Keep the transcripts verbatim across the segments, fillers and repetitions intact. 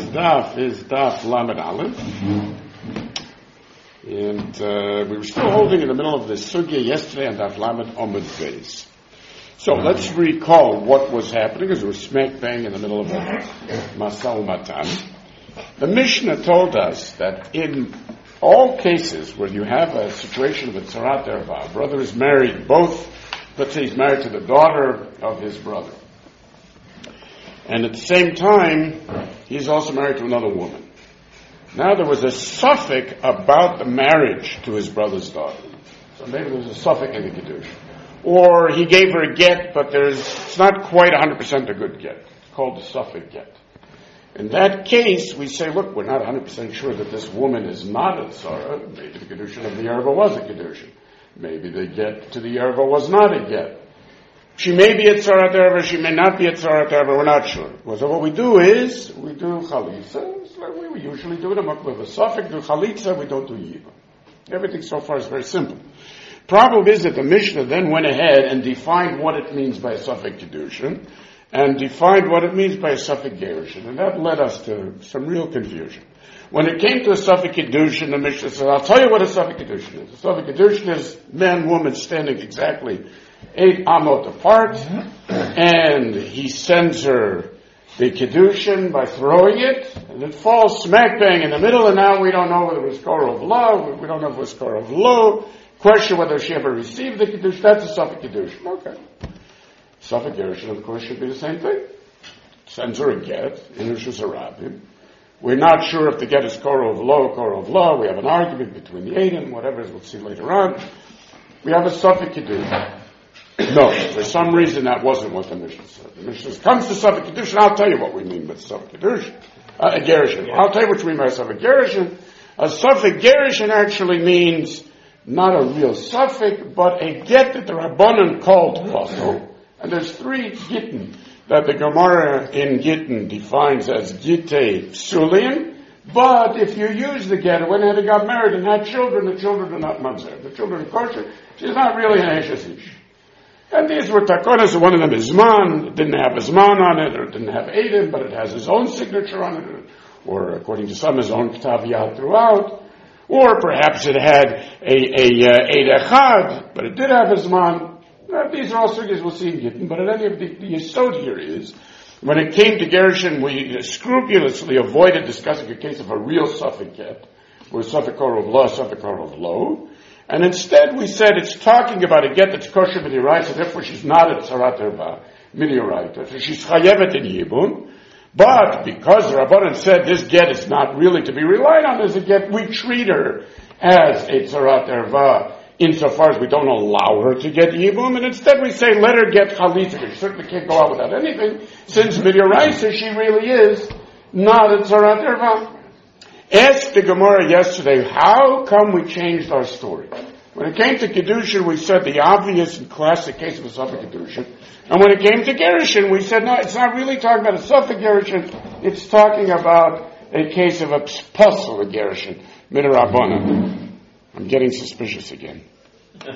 daf is daf Lamed Aleph. And uh, we were still holding in the middle of this sugya yesterday on daf Lamed Amud Beis. So let's recall what was happening as we were smack bang in the middle of a Masal Matan. The Mishnah told us that in all cases where you have a situation of a tzarat erva, a brother is married, both, let's say he's married to the daughter of his brother. And at the same time, he's also married to another woman. Now there was a suffix about the marriage to his brother's daughter. So maybe there was a suffix in the Kiddush. Or he gave her a get, but there's, it's not quite one hundred percent a good get. It's called the suffix get. In that case, we say, look, we're not one hundred percent sure that this woman is not a tzara. Maybe the Kiddushin of the Yerva was a Kiddushin. Maybe the get to the Yerva was not a get. She may be a tzarat erva, she may not be a tzarat erva, we're not sure. So what we do is, we do chalitza, it's like we usually do it, with a suffix, do chalitza, we don't do yiva. Everything so far is very simple. Problem is that the Mishnah then went ahead and defined what it means by a suffix kedushin, and defined what it means by a suffix gerushin, and that led us to some real confusion. When it came to a suffix kedushin, the Mishnah said, I'll tell you what a suffix kedushin is. A suffix kedushin is man, woman standing exactly eight amot apart, and he sends her the kedushin by throwing it, and it falls smack bang in the middle, and now we don't know whether it was korov love, we don't know if it was korov lo. Question whether she ever received the kedushin. That's a suffix kedushin. Okay. Suffix gerushin, of course, should be the same thing. Sends her a get in Rishus Harabim. We're not sure if the get is korov lo, korov lo. We have an argument between the eight and whatever, we'll see later on. We have a suffix kedushin. No, for some reason that wasn't what the Mishnah said. The Mishnah says, comes to suffix kedushin, I'll tell you what we mean by suffix kedushin. Uh, a gerushin. I'll tell you what we mean by suffix gerushin. A suffix gerushin actually means not a real suffix, but a get that the Rabbanan called pasol. And there's three gittin that the Gemara in Gittin defines as gittei psulim. But if you use the get, when they got married and had children, the children are not mamzer. The children are kosher. She's not really an eshes ish. And these were takonas. One of them is man, didn't have his man on it, or didn't have Eidim, but it has his own signature on it, or according to some, his own ktav yad throughout. Or perhaps it had a, a, uh, Eid Echad, but it did have his man. Now, these are all sugis we'll see in Gittin, but at any of the, the yesod here is, when it came to gerushin, we scrupulously avoided discussing a case of a real suffix get, with suffix korov lo, suffix korov lo, and instead we said it's talking about a get that's kosher midoraita, therefore she's not a tzarat erva midoraita, so she's chayevet in yibum. But because the Rabbanan said this get is not really to be relied on as a get, we treat her as a tzarat erva insofar as we don't allow her to get yibum, and instead we say let her get chalitza. She certainly can't go out without anything, since midoraisa she really is not a tzarat erva. Asked the Gemara yesterday, how come we changed our story? When it came to Kedushin, we said the obvious and classic case of a suffix Kedushin. And when it came to Gerushin, we said, no, it's not really talking about a suffix Gerushin. It's talking about a case of a pasol of Gerushin, midrabanan. I'm getting suspicious again. Do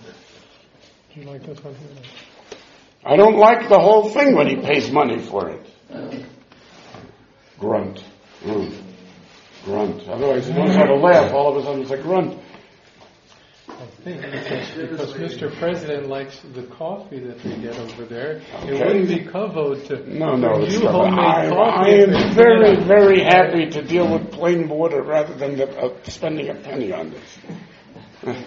you like this one? I don't like the whole thing when he pays money for it. Grunt. Mm. Grunt. Otherwise, he knows how to laugh. All of a sudden, it's a grunt. I think it's because Mister President likes the coffee that they get over there. Okay. It wouldn't be kavod to no, no, you it's homemade I, coffee. I am very, very happy to deal with plain water rather than the, uh, spending a penny on this.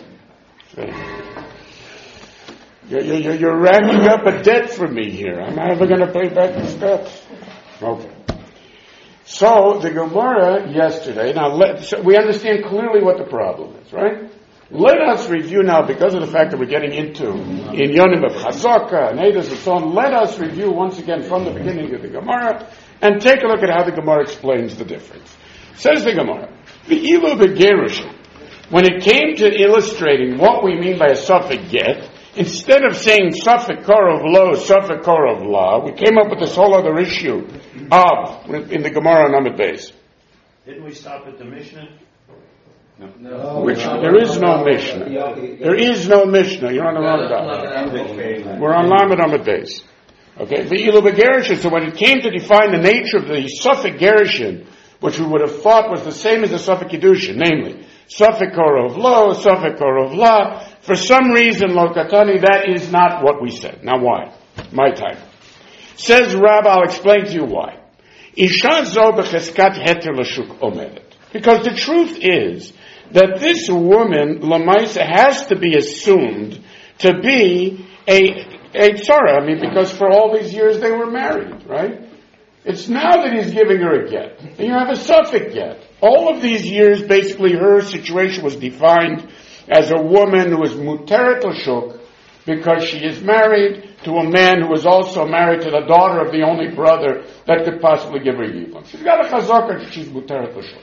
You're, you're, you're racking up a debt for me here. I'm never going to pay back this debt. Okay. So the Gemara yesterday. Now let, so we understand clearly what the problem is, right? Let us review now, because of the fact that we're getting into in Yonim of Chazaka and Eidos and so on, let us review once again from the beginning of the Gemara and take a look at how the Gemara explains the difference. Says the Gemara, V'ilu b'gerushin, when it came to illustrating what we mean by a suffix get, instead of saying suffix korov lo, suffix korov la, we came up with this whole other issue of, in the Gemara on Amud Beis. Didn't we stop at the Mishnah? No. No. Which there is no Mishnah. There is no Mishnah. You're on the wrong dot. We're on Lamed Amud Beis. Okay, the Ilu Gerushin. So when it came to define the nature of the suffix Gerushin, which we would have thought was the same as the Safek Kiddushin, namely, Safek Korov Lo, Safek Korov La. For some reason, Lo Katani, that is not what we said. Now why? My time. Says Rab, I'll explain to you why. Isha zo b'cheskat heter l'shuk omedet. Because the truth is that this woman, Lamaisa, has to be assumed to be a, a tzara. I mean, because for all these years they were married, right? It's now that he's giving her a get. And you have a suffix get. All of these years, basically, her situation was defined as a woman who is muteret l'shuk because she is married to a man who is also married to the daughter of the only brother that could possibly give her yibum. She's got a chazaka, she's muteret l'shuk.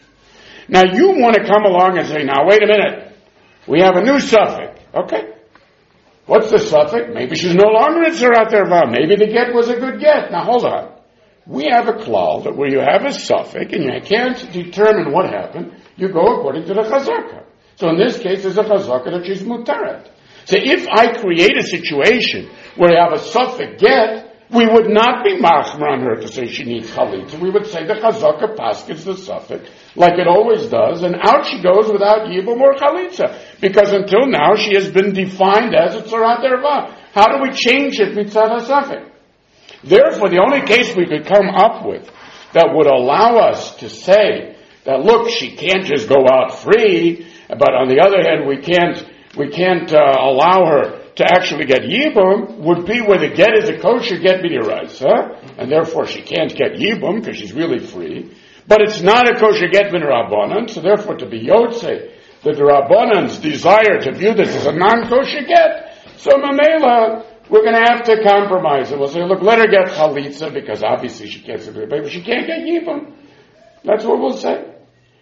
Now you want to come along and say, now wait a minute, we have a new suffix. Okay. What's the suffix? Maybe she's no longer in Tzarat Erva. Maybe the get was a good get. Now hold on. We have a klal that where you have a suffix and you can't determine what happened, you go according to the chazaka. So in this case, there's a chazaka that she's muteret. So if I create a situation where I have a suffix get, we would not be machmer on her to say she needs chalitza. We would say the chazaka paskins the suffix, like it always does, and out she goes without yibum or chalitza. Because until now she has been defined as a tzarat erva. How do we change it mitzvah suffix? Therefore, the only case we could come up with that would allow us to say that, look, she can't just go out free, but on the other hand, we can't we can't uh, allow her to actually get yibum, would be where the get is a kosher get b'diraisa, and therefore she can't get yibum because she's really free. But it's not a kosher get b'dirabanan, so therefore to be yotze, the Rabbanan's desire to view this as a non-kosher get, so mamela, we're going to have to compromise. And we'll say, look, let her get chalitza, because obviously she can't get but she can't get yibum. That's what we'll say.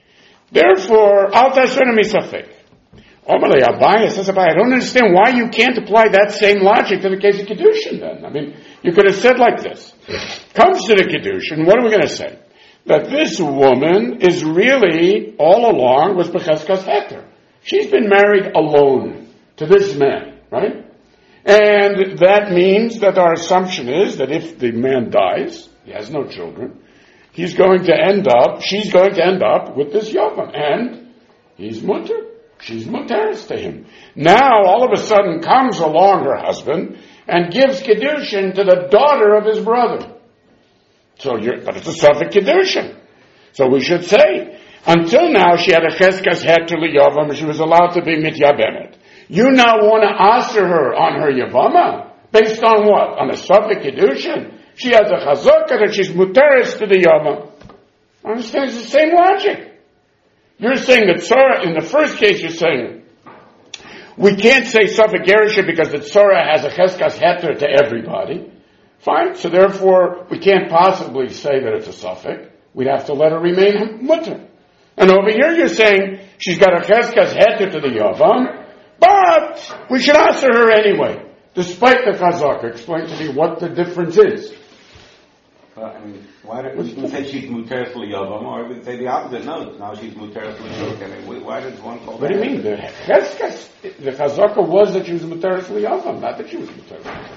Therefore, al tasuna misafek. Omalei Abaya says, Abaya, I don't understand why you can't apply that same logic to the case of Kiddushin then. I mean, you could have said like this. Comes to the Kiddushin, what are we going to say? That this woman is really, all along, was Becheskas Heter. She's been married alone to this man, right? And that means that our assumption is that if the man dies, he has no children, he's going to end up, she's going to end up with this Yavam. And he's mutter. She's muteris to him. Now, all of a sudden, comes along her husband and gives Kiddushin to the daughter of his brother. So you're, but it's a Safek Kiddushin. So we should say, until now she had a Cheskas Heter L'Yavam, she was allowed to be Mityabemet. You now want to answer her on her Yavama? Based on what? On a Safek Kiddushin? She has a Chazaka that she's muteris to the Yavam. Understand? It's the same logic. You're saying that Tzara, in the first case you're saying, we can't say Safek Gerisha because the Tzara has a Cheskas Heter to everybody. Fine, so therefore we can't possibly say that it's a Safek. We'd have to let her remain mutter. And over here you're saying she's got a Cheskas Heter to the Yavam, but we should answer her anyway, despite the Chazaka. Explain to me what the difference is. Uh, I mean, why did we say she's muteris l'yavam, or we say the opposite? No, now she's muteris l'shuk. I mean, why does one call? What do you mean? The Cheskas, the Chazaka was that she was muteris l'yavam, not that she was muteris l'yavam.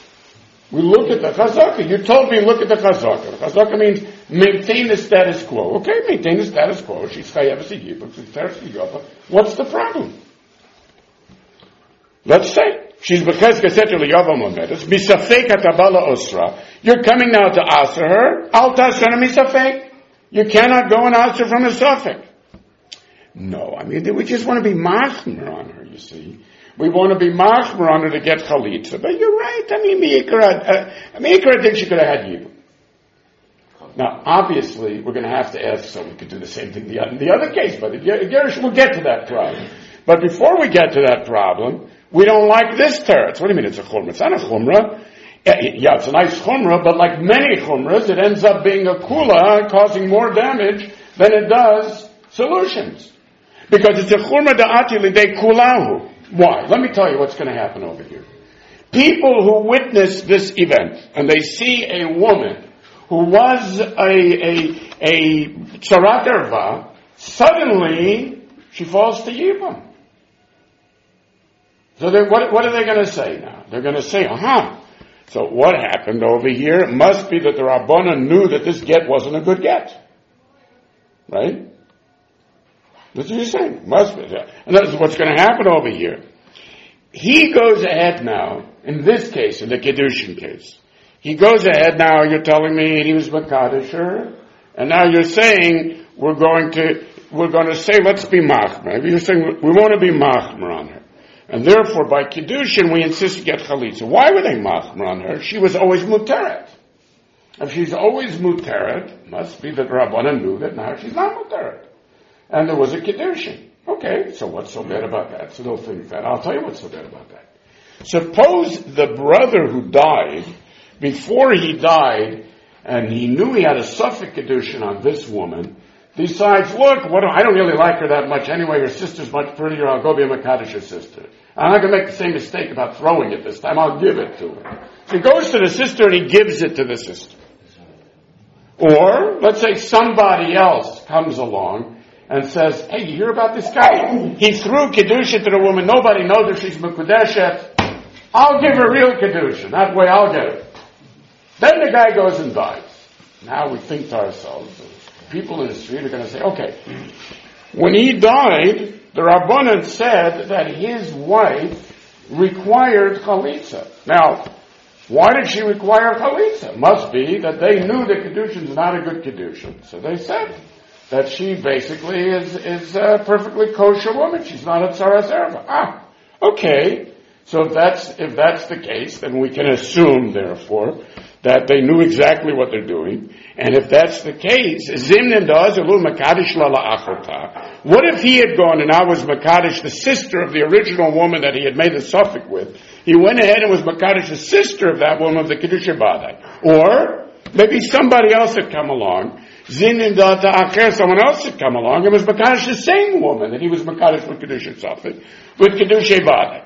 We look at the Chazaka. You told me look at the Chazaka. The Chazaka means maintain the status quo. Okay, maintain the status quo. She's chayav sigibah, she's muteris l'yavam. What's the problem? Let's say she's b'cheskas heter l'yavam omedes misafek hatabala osra. You're coming now to answer her. Al tasana misafek. You cannot go and answer from a suffix. No, I mean we just want to be machmer on her. You see, we want to be machmer on her to get chalitza. But you're right. I mean, Meikra, uh, Meikra thinks she could have had yibum. Now, obviously, we're going to have to ask, so we could do the same thing in the other case. But Gerish, we'll get to that problem. But before we get to that problem, we don't like this teretz. What do you mean it's a chumrah? It's not a chumrah. Yeah, it's a nice chumrah, but like many chumras, it ends up being a kula, causing more damage than it does solutions. Because it's a chumrah da'ati lidei kulahu. Why? Let me tell you what's going to happen over here. People who witness this event, and they see a woman who was a, a, a tzarat erva, suddenly she falls to yibum. So they, what, what are they going to say now? They're going to say, aha. So what happened over here? It must be that the Rabbana knew that this get wasn't a good get. Right? That's what you're saying. Must be. And that's what's going to happen over here. He goes ahead now, in this case, in the Kiddushin case. He goes ahead now, you're telling me he was Makadisher, and now you're saying we're going to, we're going to say let's be Machmer. You're saying we want to be Machmer on her. And therefore by Kiddushin we insist to get Chalitza. Why were they Machmer on her? She was always Muteret. If she's always Muteret, must be that Rabbanan knew that now she's not Muteret. And there was a Kiddushin. Okay, so what's so bad about that? So they'll think that. I'll tell you what's so bad about that. Suppose the brother who died, before he died, and he knew he had a Suffolk Kiddushin on this woman, decides, look, what do, I don't really like her that much anyway, her sister's much prettier, I'll go be a Makadisher sister. I'm not going to make the same mistake about throwing it this time, I'll give it to her. So he goes to the sister and he gives it to the sister. Or, let's say somebody else comes along and says, hey, you hear about this guy? He threw Kiddushin to the woman, nobody knows if she's Mekudeshet. I'll give her real Kiddushin, that way I'll get it. Then the guy goes and dies. Now we think to ourselves, people in the street are going to say, okay, when he died, the Rabbanan said that his wife required Chalitza. Now, why did she require Chalitza? Must be that they knew the Kiddushin is not a good Kiddushin. So they said that she basically is, is a perfectly kosher woman. She's not a Tzaras Erva. Ah, okay. So if that's, if that's the case, then we can assume, therefore, that they knew exactly what they're doing. And if that's the case, Zimnin does, what if he had gone and I was Makadish, the sister of the original woman that he had made the suffix with? He went ahead and was Makadish, the sister of that woman of the Kiddush Badai. Or, maybe somebody else had come along, Zimnin Data Acher, someone else had come along and was Makadish, the same woman that he was Makadish with Kiddush suffix, with Kiddush Badai.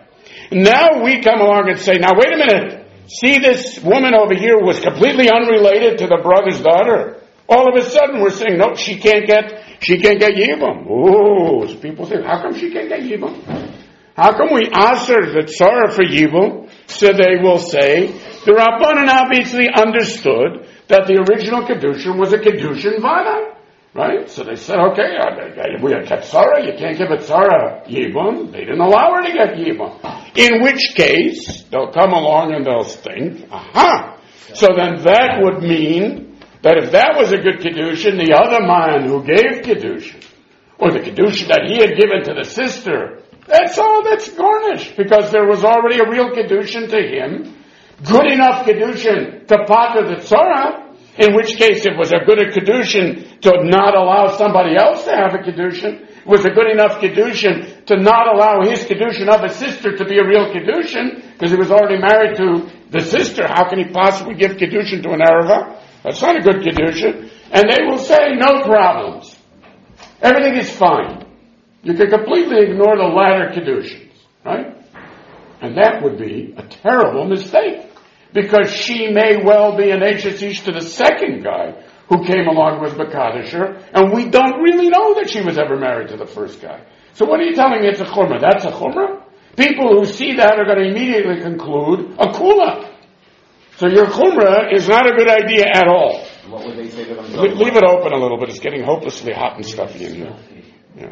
Now we come along and say, now wait a minute, see this woman over here was completely unrelated to the brother's daughter. All of a sudden we're saying, no, she can't get, she can't get Yibam. Oh, so people say, how come she can't get Yibam? How come we ask her the tzara for Yibam? So they will say, the Rabbanan obviously understood that the original Kiddushin was a Kiddushin Vada. Right? So they said, okay, we have Ketzara, you can't give a Tzara Yibam. They didn't allow her to get Yibam. In which case, they'll come along and they'll think, aha! So then that would mean that if that was a good Kiddushin, the other man who gave Kiddushin, or the Kiddushin that he had given to the sister, that's all that's garnished, because there was already a real Kiddushin to him, good enough Kiddushin to pater the Tzara, in which case it was a good Kiddushin to not allow somebody else to have a Kiddushin. It was a good enough Kiddushin to not allow his Kiddushin of a sister to be a real Kiddushin, because he was already married to the sister. How can he possibly give Kiddushin to an Ereva? That's not a good Kiddushin. And they will say, no problems. Everything is fine. You can completely ignore the latter Kiddushins, right? And that would be a terrible mistake. Because she may well be an H S Ish to the second guy who came along with Makadisher, and we don't really know that she was ever married to the first guy. So what are you telling me it's a chumrah? That's a chumrah? People who see that are going to immediately conclude a kula. So your chumrah is not a good idea at all. What would they say to themselves? Le- leave it open a little bit. It's getting hopelessly hot and stuffy in here. Yeah.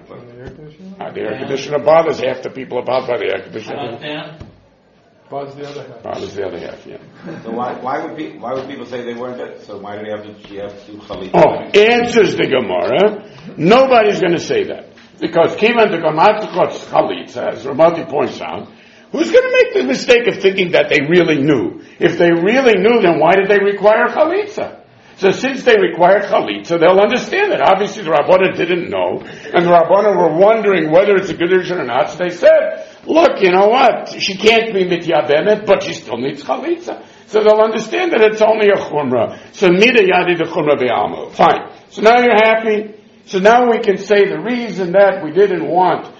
Uh, the air conditioner bothers half the people are bothered by the air conditioner. Buzz the other half. Bothers the other half, yeah. So why why would pe- why would people say they weren't that? So why do they have to she have to do chalitza? Oh, answers the Gemara. Nobody's going to say that. Because Kivan the Gematikot's chalitza, as Ramati points out, who's going to make the mistake of thinking that they really knew? If they really knew, then why did they require chalitza? So since they require chalitza, they'll understand it. Obviously the Rabbanan didn't know, and the Rabbanan were wondering whether it's a Kiddushin or not, so they said, look, you know what, she can't be mityabemet, but she still needs chalitza. So they'll understand that it's only a chumrah. So mida yadi the chumrah be'almo. Fine. So now you're happy. So now we can say the reason that we didn't want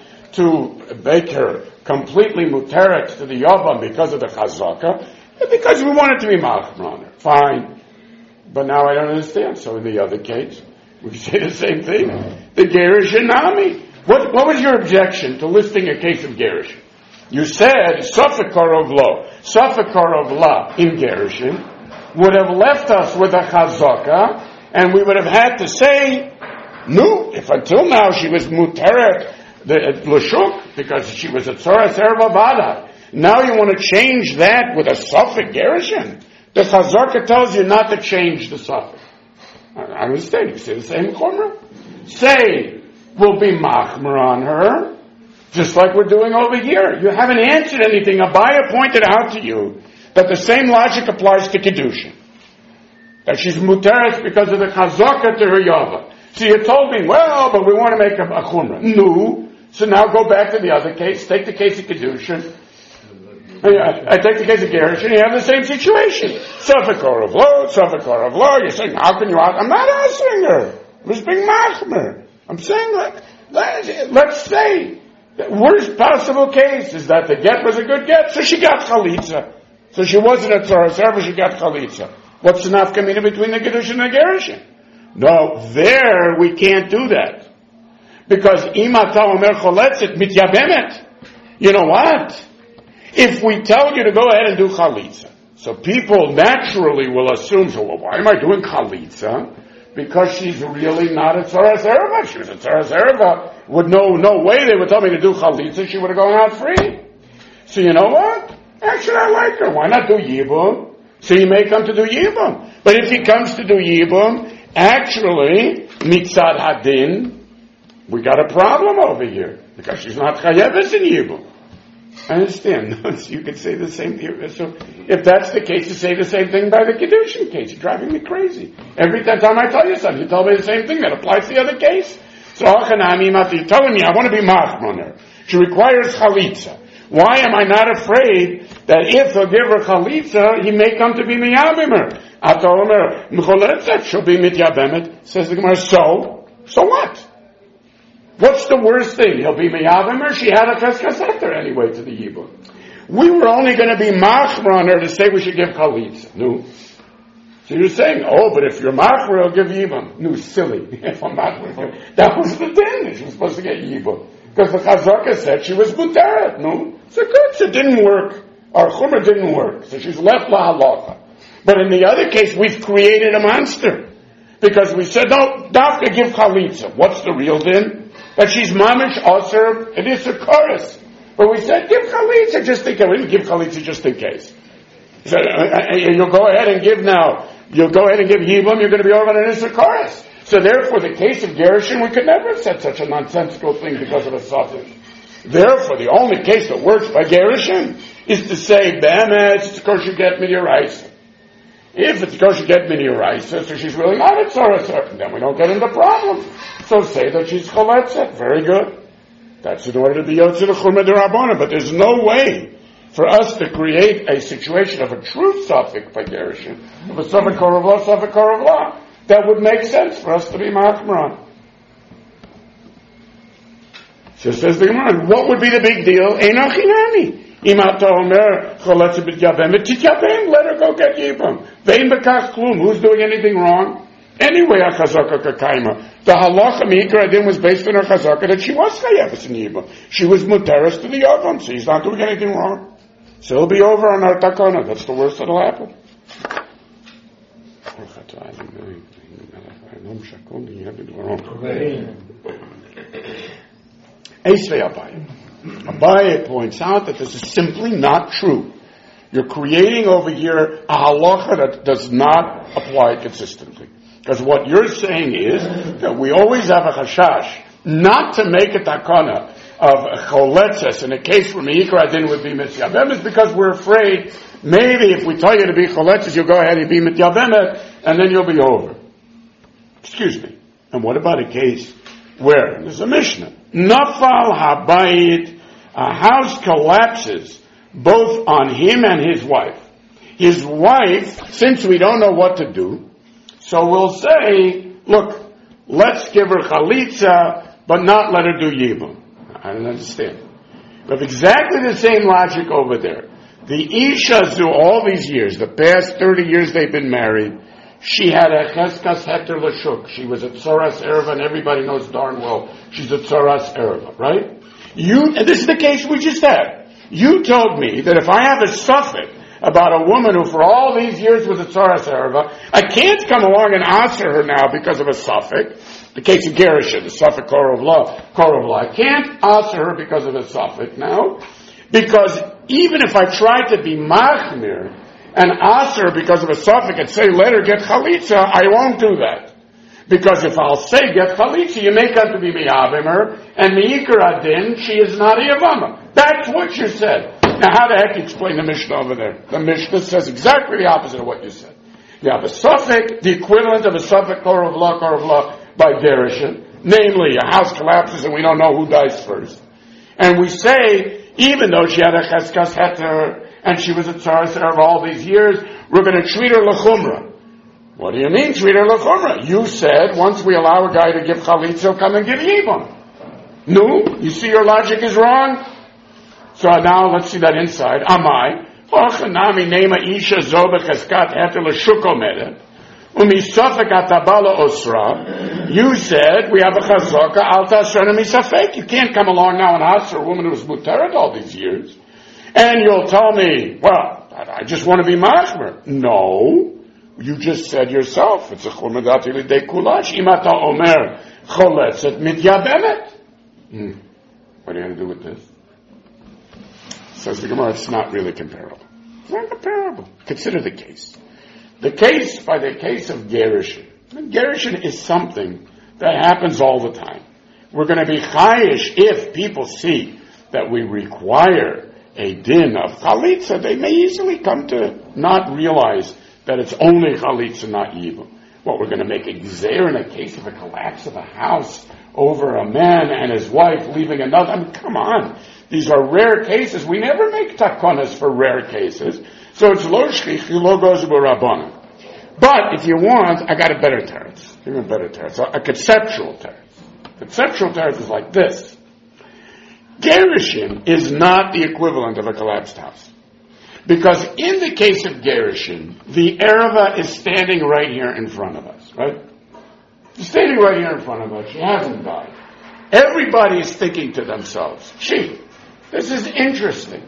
to make her completely muteret to the Yavam because of the chazaka, because we wanted to be machmer on her. Fine. But now I don't understand. So in the other case, we say the same thing. The Gerish and Nami. What, what was your objection to listing a case of Gerish? You said, Safekar of Lo, Safekar of La in Gerishin would have left us with a chazaka, and we would have had to say, No, if until now she was muteret the l'shuk because she was a tzoras erva bada. Now you want to change that with a suffix gerushin? The Chazaka tells you not to change the suffix. I understand. You say the same chumrah. Say we'll be machmer on her, just like we're doing over here. You haven't answered anything. Abaya pointed out to you that the same logic applies to kedushin. That she's muteret because of the Chazaka to her yava. So you told me, well, but we want to make a, a chumrah. No. So now go back to the other case. Take the case of kedushin. I take the case of Gershon, you have the same situation. Suffolk or of law, Suffolk or of law. You're saying, how can you ask? I'm not answering her. I'm just being machmer. I'm saying, like, let, let's say, the worst possible case is that the get was a good get, so she got chalitza. So she wasn't a Torah server, she got chalitza. What's the nafkamina between the Kedushin and the Gershon? No, there we can't do that. Because imata omer choletzet mityabemet. You know what? If we tell you to go ahead and do chalitza, so people naturally will assume, so well, why am I doing chalitza? Because she's really not a tzoras erva. She was a tzoras erva. Would no no way they would tell me to do chalitza. She would have gone out free. So you know what? Actually, I like her. Why not do yibum? So you may come to do yibum. But if he comes to do yibum, actually, mitzad hadin, we got a problem over here because she's not chayeves in yibum. I understand. You could say the same thing. So, if that's the case, you say the same thing by the Kedushin case. You're driving me crazy. Every time I tell you something, you tell me the same thing. That applies to the other case. So, you're telling me I want to be machmer on her. She requires chalitza. Why am I not afraid that if he'll give her chalitza, he may come to be miyabemer? Ata omer, m'choletzet, she'll be mityabemet. Says the Gemara, so? So what? What's the worst thing? He'll be miyabemer. She had a cheskaseter anyway to the yibum. We were only going to be machmer on her to say we should give chalitza. No. So you're saying, oh, but if you're machmer, he'll give yibum. No, silly. If I'm machmer, that was the thing. She was supposed to get yibum. Because the Chazaka said she was muteret. No. So good. So it didn't work. Our chumrah didn't work. So she's left la halacha. But in the other case, we've created a monster. Because we said, no, dafka give chalitza. What's the real din? That she's mamish aser, it is a chorus. But we said, give chalitza just in case. We didn't give chalitza just in case. So, uh, you'll go ahead and give now. You'll go ahead and give yibum, you're going to be over on an Issur chorus. So therefore, the case of Gershon, we could never have said such a nonsensical thing because of a suffix. Therefore, the only case that works by Gershon is to say, Be'emet, it's because you get midiraisa. If it's because you get midiraisa, so she's really not a tzara, then we don't get into problems. So say that she's choletzet. Very good. That's in order to be yotze the chumrah d'Rabbanan. But there's no way for us to create a situation of a true suffix by Gershon, of a suffix korav la, suffix korav la. That would make sense for us to be machmer on. So says the Gemara, what would be the big deal? Eino chinami. Imata omer choletzet b'tyabemet tityabem. Let her go get yibum. Vein bekach klum. Who's doing anything wrong? Anyway, a chazaka kakaima. The halacha mikra adin was based on her chazaka that she was chayeves in yibum. She was muteres to the yavam, so he's not doing anything wrong. So it'll be over on our takana. That's the worst that'll happen. Eisvei Abaye. Abaye points out that this is simply not true. You're creating over here a halacha that does not apply consistently. Because what you're saying is that we always have a chashash not to make a takana of choletzes in a case where meikra adin would be mityabem is because we're afraid maybe if we tell you to be choletzes, you'll go ahead and be mityabemet and then you'll be over. Excuse me. And what about a case where there's a Mishnah? Nafal habayit, a house collapses both on him and his wife. His wife, since we don't know what to do, so we'll say, look, let's give her chalitza, but not let her do yibum. I don't understand. We have exactly the same logic over there. The Isha Zu, all these years, the past thirty years they've been married, she had a cheskas heter l'shuk. She was a tzoras erva, and everybody knows darn well she's a tzoras erva, right? You, and this is the case we just had. You told me that if I have a suffix about a woman who for all these years was a tzaras erva. I can't come along and answer her now because of a suffix. The case of Gerusha, the suffix korov law, korov law. I can't answer her because of a suffix now, because even if I try to be machmir and answer her because of a suffix and say let her get chalitza, I won't do that. Because if I'll say get chalitza, you may come to be miyavim her, and meikar adin, she is not a yavama. That's what you said. Now how the heck do you explain the Mishnah over there? The Mishnah says exactly the opposite of what you said. You have a suffix, the equivalent of a suffix korov law, korov law by Gerushin. Namely, a house collapses and we don't know who dies first. And we say, even though she had a cheskas heter, and she was a tzaras erva all these years, we're going to treat her l'chumra. What do you mean, treat her l'chumra? You said, once we allow a guy to give chalitz, he'll come and give yibam. No? You see your logic is wrong? So now let's see that inside. Amai. Ochanami nema isha zo b'cheskat heter l'shukomeret. Umisafek atabala osra. You said, we have a chazaka, al tasrena misafek. You can't come along now and ask for a woman who was muteret all these years. And you'll tell me, well, I just want to be machmer. No. You just said yourself, it's a chumedati l'dei kulash. Imata omer choletzet mityabemet. Hmm. What are you going to do with this? Says the Gemara, it's not really comparable. It's not comparable. Consider the case. The case, by the case of Gerushin. Gerushin is something that happens all the time. We're going to be chayish if people see that we require a din of chalitza. They may easily come to not realize that it's only chalitza, not yibum. What, we're going to make a gzeir in a case of a collapse of a house over a man and his wife leaving another? I mean, come on. These are rare cases. We never make takonas for rare cases. So it's lo shchich, lo goes b'rabbanan. But if you want, I got a better teretz. Give me a better teretz. A, a conceptual teretz. Conceptual teretz is like this. Gerushin is not the equivalent of a collapsed house. Because in the case of Gerushin, the erva is standing right here in front of us, right? She's standing right here in front of us. She hasn't died. Everybody is thinking to themselves, gee, this is interesting.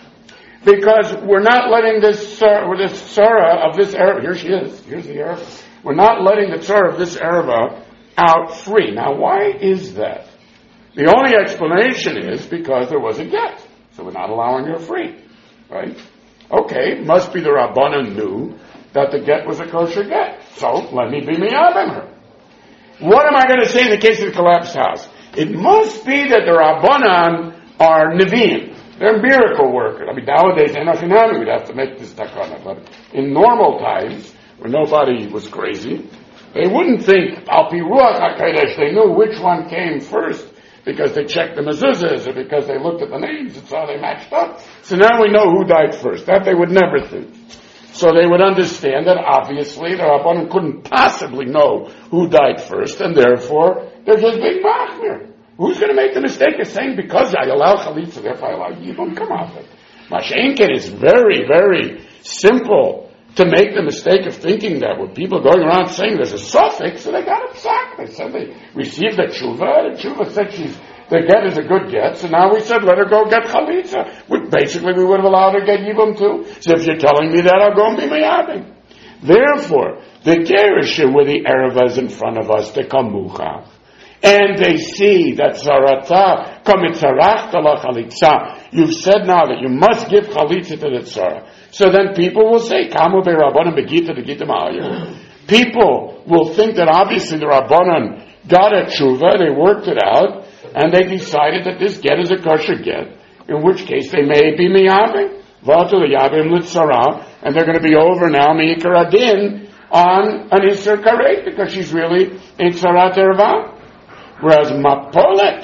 Because we're not letting this, uh, this tzara of this erva, here she is, here's the erva. We're not letting the tzara of this erva out free. Now why is that? The only explanation is because there was a get. So we're not allowing her free, right? Okay, must be the Rabbanan knew that the get was a kosher get. So let me be miyavim her. What am I going to say in the case of the collapsed house? It must be that the Rabbanan are Nevi'im. They're miracle workers. I mean, nowadays, we'd have to make this takana. But in normal times, when nobody was crazy, they wouldn't think, Al Pi Ruach HaKodesh, they knew which one came first because they checked the mezuzahs or because they looked at the names and saw they matched up. So now we know who died first. That they would never think. So they would understand that obviously the Rabbanan couldn't possibly know who died first, and therefore they're just being machmir. Who's going to make the mistake of saying, because I allow chalitza, therefore I allow yibum? Come off it. Mashenkin is very, very simple to make the mistake of thinking that with people going around saying there's a suffix, so they got it sacked. They said they received the tshuva, the tshuva said she's, the get is a good get, so now we said let her go get chalitza. We, basically we would have allowed her to get yibum too. So if you're telling me that, I'll go and be miyabim. Therefore, the gerushin where the erva is in front of us, the kamucha, and they see that zarata kamitzarach la chalitza. You've said now that you must give chalitza to the tzara. So then people will say, Kamu be Rabbanan begita de gita ma'ayah. People will think that obviously the Rabbanan got a tshuva, they worked it out, and they decided that this get is a kosher get, in which case they may be miyavim, v'atu l'yavim l'tzara, and they're going to be over now, mi'ikar adin, on an Isser Karet, because she's really in tzarat erva. Whereas mapolet,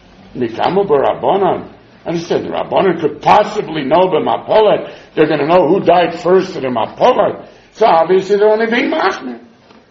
mikamu b'Rabbanan, understand, the Rabbanan could possibly know by mapolet, they're going to know who died first in the mapolet, so obviously they're only being machmir.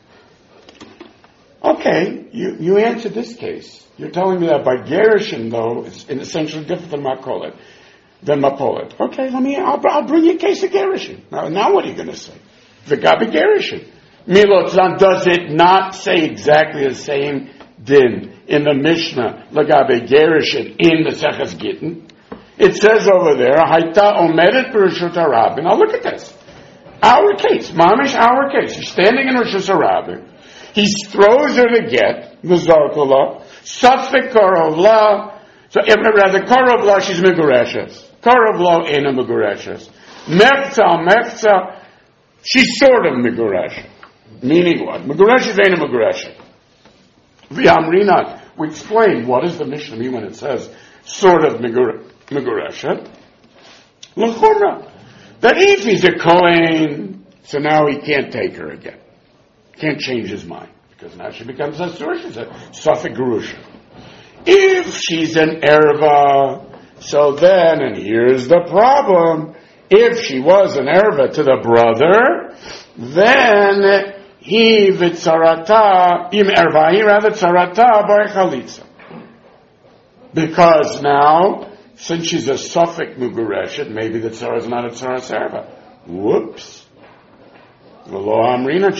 Okay, you, you answered this case. You're telling me that by gerushin, though, it's essentially different than mapolet, than mapolet. Okay, let me, I'll, I'll bring you a case of gerushin. Now, now what are you going to say? V'gabi gerushin. Milotzlan, does it not say exactly the same din in the Mishnah, Lagabe Gerushin, in the Seches Gittin? It says over there, Haita omeret b'Reshut HaRabim. Now look at this. Our case, mamish, our case. He's standing in Reshut HaRabim. He throws her to get, V'zarkula, Safek Karov La, so rather, Karov La, she's Megureshes. Karov La ain't a Megureshes. Mechza, Mechza, she's sort of Meguresh. Meaning what? Megureshes ain't a Megureshes. V'yamrinat. We explain what does the Mishnah mean when it says sort of Megureshes. L'chumra. That if he's a Kohen, so now he can't take her again. Can't change his mind. Because now she becomes a Sur, she's a Safek Gerusha. If she's an Erva, so then, and here's the problem, if she was an Erva to the brother, then he v'tzarata, im Erva, he rather tzarata bar chalitza. Because now, since she's a Safek Mugureshet, maybe the tzara is not a tzara serva. Whoops. Now, what are you going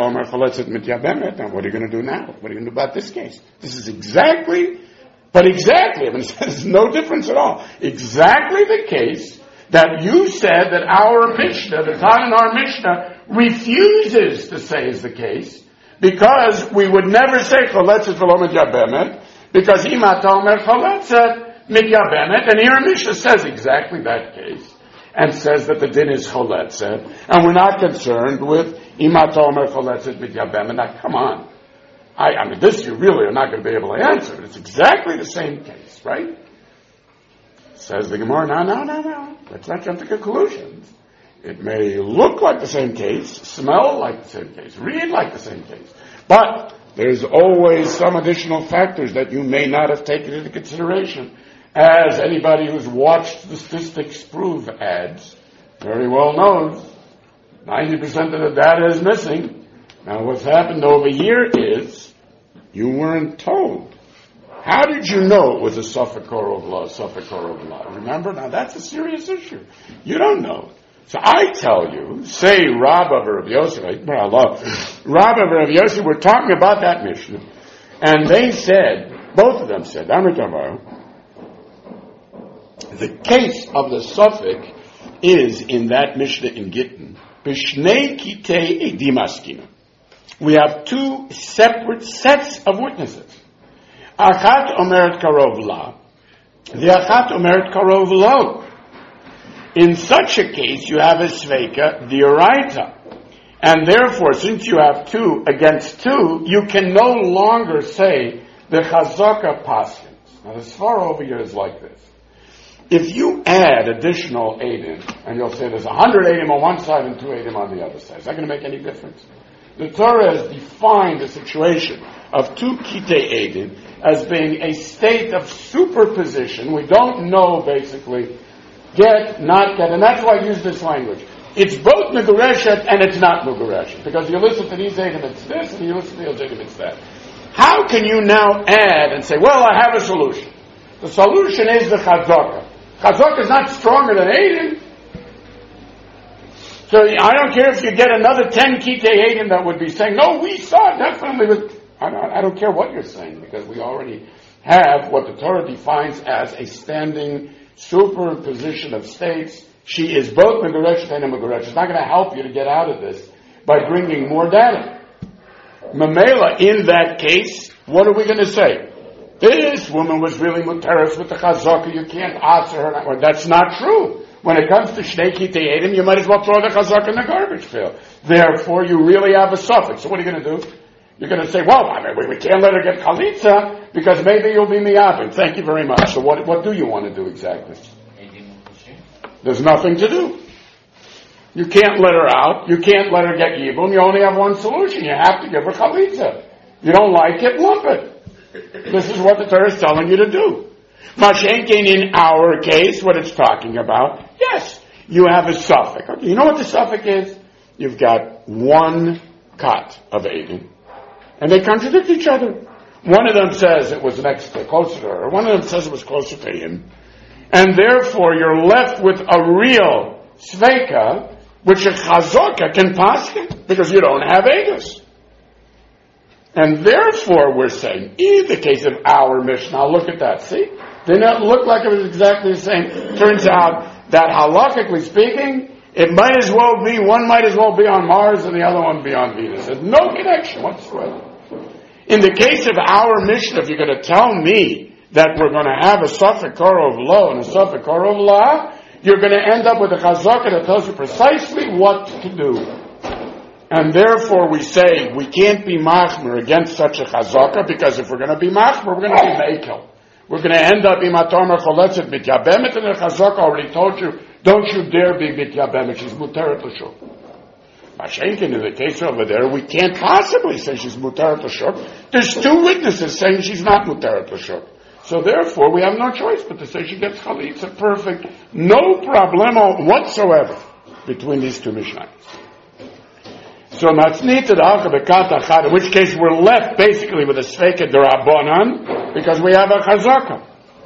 to do now? What are you going to do about this case? This is exactly, but exactly, I mean, there's no difference at all. Exactly the case that you said that our Mishnah, the Tan in our Mishnah, refuses to say is the case, because we would never say chaletzet v'lo mityabemet, because imat omer chaletzet mityabemet, and here Mishnah says exactly that case. And says that the din is choletzet, and we're not concerned with imat omer choletzet mityabemet. Now, come on. I, I mean, this you really are not going to be able to answer. It's exactly the same case, right? Says the Gemara, no, no, no, no. Let's not jump to conclusions. It may look like the same case, smell like the same case, read like the same case, but there's always some additional factors that you may not have taken into consideration. As anybody who's watched the statistics prove ads very well knows, ninety percent of the data is missing. Now what's happened over here is, you weren't told. How did you know it was a Safek Korov law, Safek Korov law? Remember? Now that's a serious issue. You don't know. So I tell you, say Rav of Rav Yossi, Rav of Rav Yossi, we're talking about that Mishnah, and they said, both of them said, Amitamar, the case of the Safek is in that Mishnah in Gittin. Bishnei kitei edim askina. We have two separate sets of witnesses. Achat omeret karov la. The achat omeret karov lo. In such a case, you have a sveika dioraita. And therefore, since you have two against two, you can no longer say the chazaka paskins. Now the svara over here is like this. If you add additional eidim, and you'll say there's a hundred eidim on one side and two eidim on the other side, is that going to make any difference? The Torah has defined the situation of two kitei eidim as being a state of superposition. We don't know, basically, get, not get, and that's why I use this language. It's both Megureshet and it's not Megureshet, because you listen to these eidim, it's this, and you listen to those eidim, it's that. How can you now add and say, well, I have a solution? The solution is the chazaka. Chazaka is not stronger than eidim. So I don't care if you get another ten kitei eidim that would be saying, no, we saw it definitely with, I don't, I don't care what you're saying, because we already have what the Torah defines as a standing superposition of states. She is both Megureshet and a Megureshet. It's not going to help you to get out of this by bringing more data. Mamela, in that case, what are we going to say? This woman was really muteris with the chazaka. You can't answer her. Well, that's not true. When it comes to shnei kitei eidim, you might as well throw the chazaka in the garbage pail. Therefore, you really have a suffix. So what are you going to do? You're going to say, well, I mean, we can't let her get chalitza because maybe you'll be miyavim. Thank you very much. So what, what do you want to do exactly? There's nothing to do. You can't let her out. You can't let her get yibum. You only have one solution. You have to give her chalitza. You don't like it, lump it. This is what the Torah is telling you to do. Mashenkin, in our case, what it's talking about, yes, you have a suffix. Okay, you know what the suffix is? You've got one cut of eidim, and they contradict each other. One of them says it was next to, closer to her. One of them says it was closer to him. And therefore, you're left with a real sveika, which a chazaka can paskin, because you don't have edus. And therefore, we're saying, in the case of our Mishnah, look at that, see? Did not look like it was exactly the same. Turns out that halakhically speaking, it might as well be, one might as well be on Mars and the other one be on Venus. There's no connection whatsoever. In the case of our Mishnah, if you're going to tell me that we're going to have a Safek Korov Lo and a Safek Korov La, you're going to end up with a Chazaka that tells you precisely what to do. And therefore we say we can't be machmer against such a Chazaka, because if we're going to be machmer, we're going to be Meikel. We're going to end up imatormer choletzet mityabemet, and the Chazaka already told you, don't you dare be mityabemet, she's muteret l'shuk. Mashenkin, in the case over there, we can't possibly say she's muteret l'shuk. There's two witnesses saying she's not muteret l'shuk. So therefore, we have no choice but to say she gets chalitza perfect. No problemo whatsoever between these two Mishnahs. So matznita da'alcha bekat achad, in which case we're left basically with a sveika d'Rabbanan, because we have a chazaka.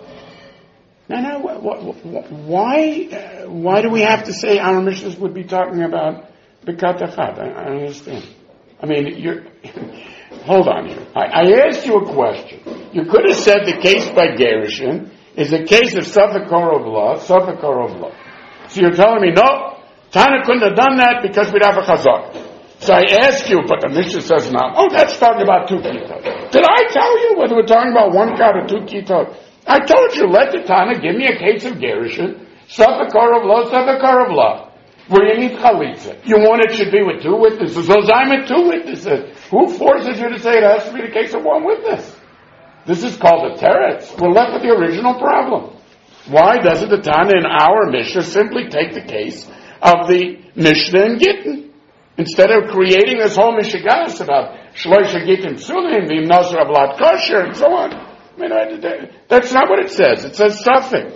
Now, now, why, uh, why do we have to say our Mishnahs would be talking about bekat achad? I, I don't understand. I mean, you're, hold on here. I, I asked you a question. You could have said the case by Gerushin is a case of Safek Korov La, Safek Korov La. So you're telling me, no, Tana couldn't have done that because we'd have a chazaka. So I ask you, but the Mishnah says no. Oh, that's talking about two kitot. Did I tell you whether we're talking about one kat or two kitot? I told you, let the Tana give me a case of Gerushin, Safek Korov Lo, Safek Korov La, where you need chalitza. You want it should be with two witnesses. Those I'm at two witnesses. Who forces you to say it has to be the case of one witness? This is called a teretz. We're left with the original problem. Why doesn't the Tana in our Mishnah simply take the case of the Mishnah in Gittin? Instead of creating this whole Mishigas about Shloisha Gittin Psulim, the Nasr of Lat Kosher, and so on. I mean, that's not what it says. It says something.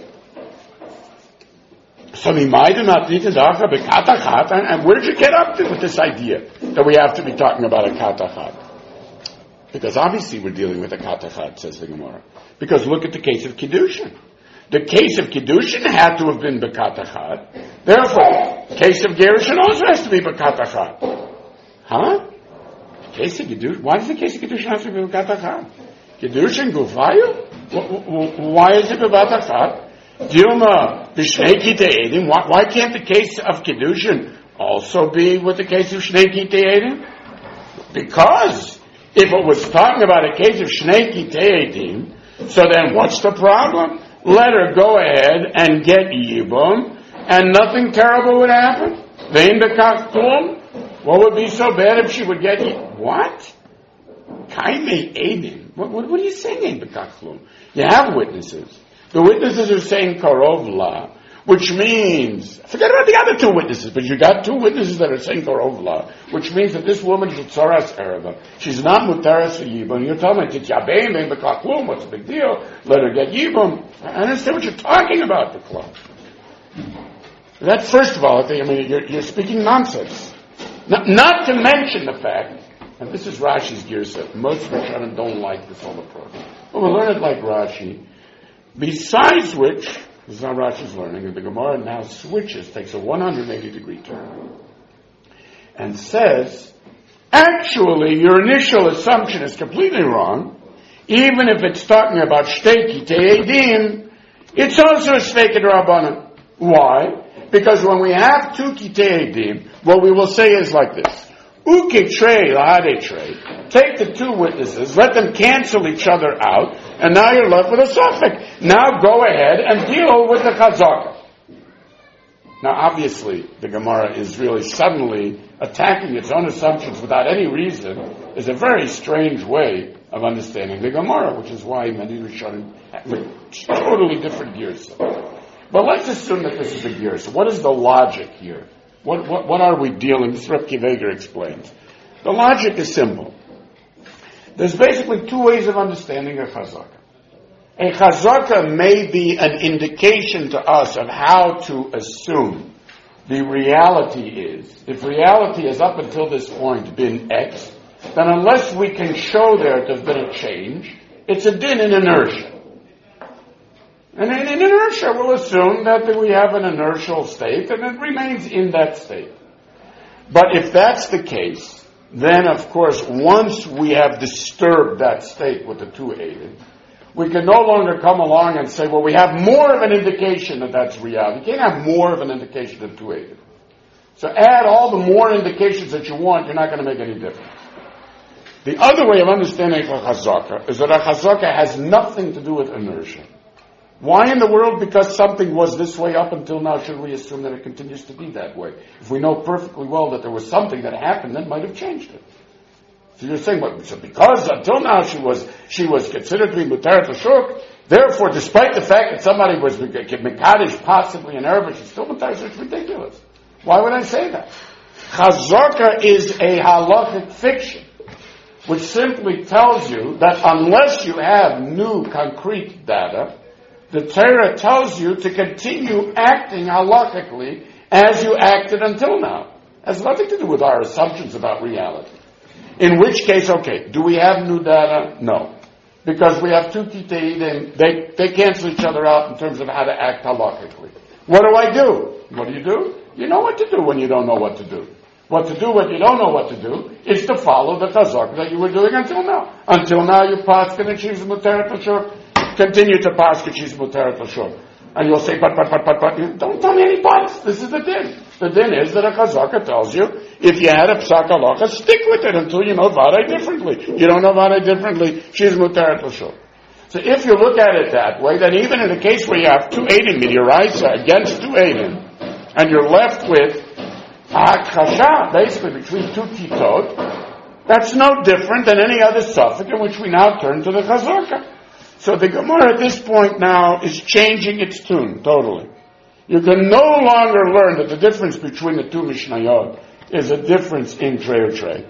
So, and where did you get up to with this idea that we have to be talking about a katachad? Because obviously we're dealing with a katachad, says the Gemara. Because look at the case of Kiddushin. The case of Kiddushin had to have been Bekatachad. Therefore, the case of Gerushin also has to be Bekatachad. Huh? The case of Kiddushin? Why does the case of Kiddushin have to be Bekatachad? Kiddushin Gufayu? Why is it Bekatachad? Dilma B'Shnei Kitei Edim? Why can't the case of Kiddushin also be with the case of Shnei Kitei Edim? Because if it was talking about a case of Shnei Kitei Edim, so then what's the problem? Let her go ahead and get Yibum, and nothing terrible would happen. Vein bekach klum. What would be so bad if she would get Yibum? What? Kaimei Edim. What, what, what are you saying, Vein bekach klum? You have witnesses. The witnesses are saying Karov La, which means, forget about the other two witnesses, but you got two witnesses that are saying Karov La, which means that this woman is a Tzoras Ereva. She's not Mutaras for Yibum. You're telling me, Tityabein, Vein bekach klum, what's the big deal? Let her get Yibum. I understand what you're talking about, the club. That, first of all, I think, I mean, you're, you're speaking nonsense. Not, not to mention the fact, and this is Rashi's Girsa, most Rishonim don't like this whole approach. But we'll learn it like Rashi. Besides which, this is how Rashi's learning, and the Gemara now switches, takes a one hundred eighty degree turn, and says, actually, your initial assumption is completely wrong. Even if it's talking about Shtei Kitei Edim, it's also a Shtei Rabbanan. Why? Because when we have two Kitei Edim, what we will say is like this. Uke trei lahade trei. Take the two witnesses, let them cancel each other out, and now you're left with a suffix. Now go ahead and deal with the chazaka. Now obviously, the Gemara is really suddenly attacking its own assumptions without any reason, is a very strange way of understanding the Gemara, which is why many Rishonim have totally different gears. But let's assume that this is a gear. So what is the logic here? What, what, what are we dealing? This Reb Kiveger explains. The logic is simple. There's basically two ways of understanding a chazaka. A chazaka may be an indication to us of how to assume the reality is. If reality has up until this point been X, then unless we can show there there's been a change, it's a din in inertia. And in, in inertia, we'll assume that we have an inertial state and it remains in that state. But if that's the case, then of course, once we have disturbed that state with the two aided, we can no longer come along and say, well, we have more of an indication that that's reality. You can't have more of an indication than two eighty. So add all the more indications that you want, you're not going to make any difference. The other way of understanding a chazaka is that a chazaka has nothing to do with inertia. Why in the world? Because something was this way up until now, should we assume that it continues to be that way? If we know perfectly well that there was something that happened that might have changed it. So you're saying, well, so because until now she was she was considered to be mutaret l'shuk, therefore, despite the fact that somebody was mekadesh possibly an error, but she's still mutaret, it's ridiculous. Why would I say that? Chazaka is a halachic fiction, which simply tells you that unless you have new concrete data, the Torah tells you to continue acting halachically as you acted until now. It has nothing to do with our assumptions about reality. In which case, okay, do we have new data? No. Because we have two kiteidim, they, they cancel each other out in terms of how to act halachically. What do I do? What do you do? You know what to do when you don't know what to do. What to do when you don't know what to do is to follow the chazak that you were doing until now. Until now you paskin and she's muteret l'shuk. Continue to paskin she's muteret l'shuk. And you'll say, but, but, but, but, but. Don't tell me any buts. This is the din. The din is that a chazaka tells you, if you had a psak halacha, stick with it until you know vadai differently. You don't know vadai differently, she's muteret l'shuk. So if you look at it that way, then even in a case where you have two eidim midiraisa against two eidim, and you're left with Hakasha, basically between two kitot, that's no different than any other suffix in which we now turn to the chazaka. So the Gemara at this point now is changing its tune totally. You can no longer learn that the difference between the two Mishnayot is a difference in Trey or Trey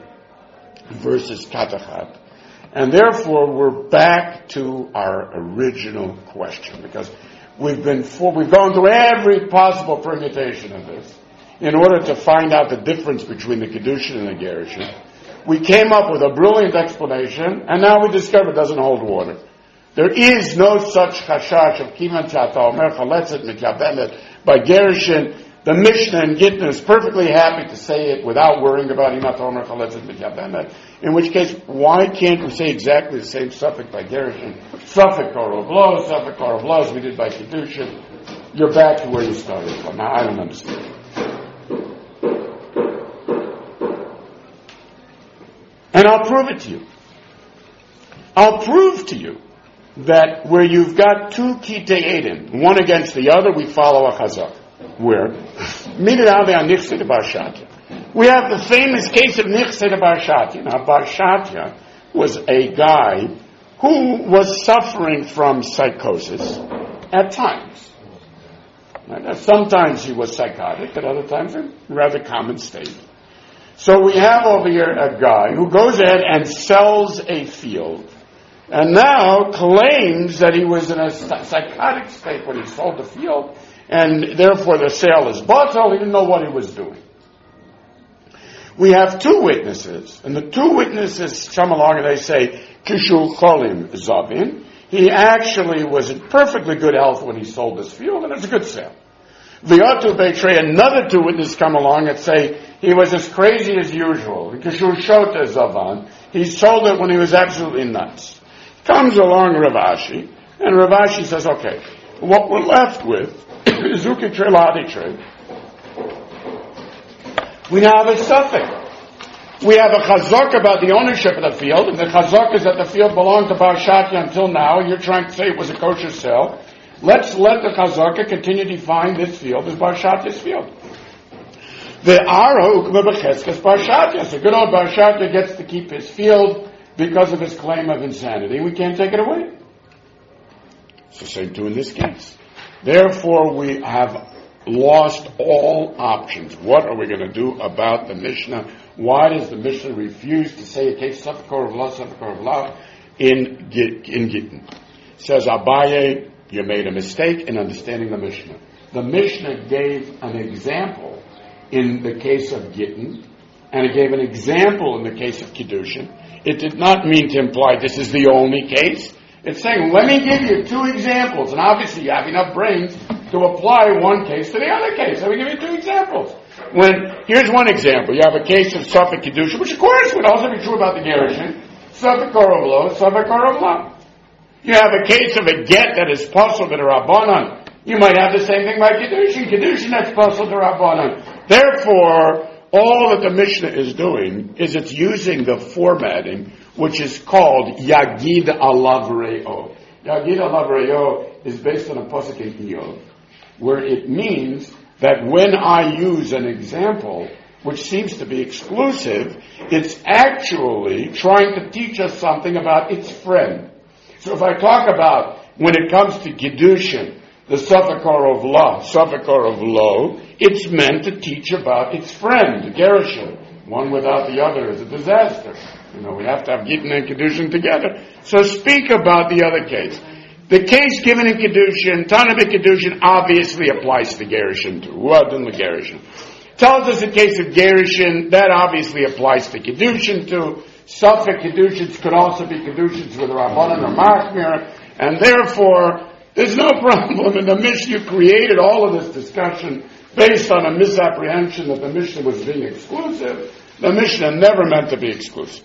versus Katachat. And therefore we're back to our original question, because we've been for, we've gone through every possible permutation of this in order to find out the difference between the Kedushin and the Gerushin. We came up with a brilliant explanation, and now we discover it doesn't hold water. There is no such chashash of kiman tata omer chaletzet mityabemet by Gerushin. The Mishnah in Gittin is perfectly happy to say it without worrying about imat omer chaletzet mityabemet. In which case, why can't we say exactly the same suffix by Gerushin? Suffix or oblo, suffix or oblo, as we did by Kedushin. You're back to where you started from. Now, I don't understand. And I'll prove it to you. I'll prove to you that where you've got two kitei edim, one against the other, we follow a chazak. Where? We have the famous case of Nichse Bar Shatya. Now, Bar Shatya was a guy who was suffering from psychosis at times. Right? Sometimes he was psychotic, at other times a rather common state. So we have over here a guy who goes ahead and sells a field, and now claims that he was in a psychotic state when he sold the field, and therefore the sale is batal. He didn't know what he was doing. We have two witnesses, and the two witnesses come along and they say, Kishu Cholim Zavin. He actually was in perfectly good health when he sold this field, and it's a good sale. V'yatu Beitrei, another two witnesses come along and say, he was as crazy as usual. Kishu Shota Zavan. He sold it when he was absolutely nuts. Comes along Rav Ashi, and Rav Ashi says, okay, what we're left with is Zuki Trei Ladi Trei. We now have a suffix. We have a chazak about the ownership of the field, and the chazak is that the field belonged to Bar Shatya until now. You're trying to say it was a kosher sale. Let's let the chazaka continue to define this field as Bar Shatya's field. The Arok Becheskes Bar Shatya. So good old Bar Shatya gets to keep his field because of his claim of insanity. We can't take it away. It's the same too in this case. Therefore, we have lost all options. What are we going to do about the Mishnah? Why does the Mishnah refuse to say a case Safekor of law, Safekor of law in in Gittin? Says Abaye, you made a mistake in understanding the Mishnah. The Mishnah gave an example in the case of Gittin, and it gave an example in the case of Kiddushin. It did not mean to imply this is the only case. It's saying, let me give you two examples, and obviously you have enough brains to apply one case to the other case. Let me give you two examples. When, here's one example. You have a case of Safek Kiddushin, which of course would also be true about the Gerushin. Safek Korovlo, Safek Korovlo. You have a case of a get that is possible to Rabbanan. You might have the same thing by Kedushin. Kedushin that's possible to Rabbanan. Therefore, all that the Mishnah is doing is it's using the formatting which is called Yagid Alav Re'o. Yagid Alav Re'o is based on a pasuk in Iyov, where it means that when I use an example which seems to be exclusive, it's actually trying to teach us something about its friend. So if I talk about, when it comes to Kedushin, the Safakar of Law, Safakar of Lo, it's meant to teach about its friend, the Gerushin. One without the other is a disaster. You know, we have to have Gittin and Kedushin together. So speak about the other case. The case given in Kedushin, Tana Kedushin obviously applies to Gerushin too. Uadun the Gerushin. Tells us a case of Gerushin, that obviously applies to Kedushin too. Suffolk Kedushins could also be Kedushins with Rabbanan or Machmir, and therefore, there's no problem in the Mishnah. You created all of this discussion based on a misapprehension that the Mishnah was being exclusive. The Mishnah never meant to be exclusive.